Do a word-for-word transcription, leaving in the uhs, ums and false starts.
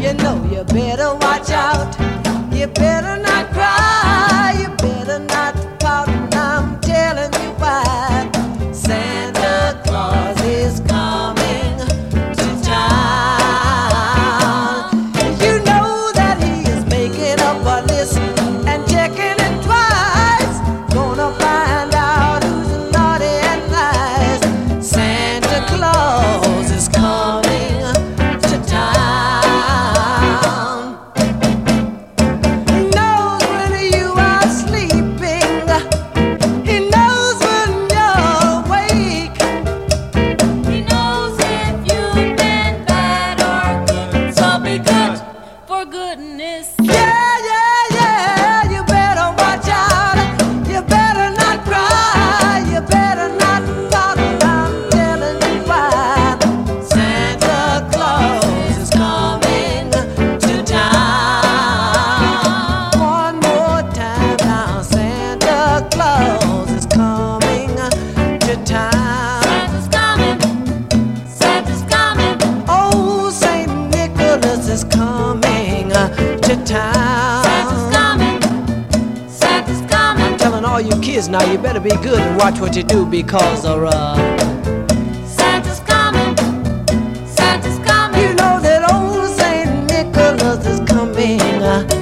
You know you better watch out. You better not cry. You better not pout. And I'm telling you why. Santa Claus is coming to town. You know that he is making up a list and checking it twice. Gonna find out who's naughty and nice. Santa Claus is coming to town. He knows when you are sleeping. He knows when you're awake. He knows if you've been bad or good. So be good, for goodness sake. Yeah, yeah, yeah. You better watch out. You better not cry. You better not pout. I'm telling you why. Santa Claus is coming to town. One more time now. Santa Claus is coming to town. Santa's coming, Santa's coming. Oh, Saint Nicholas is coming to town. Santa's coming, Santa's coming. Telling all you kids now, you better be good and watch what you do because of uh Santa's coming, Santa's coming. you know that old Saint Nicholas is coming uh,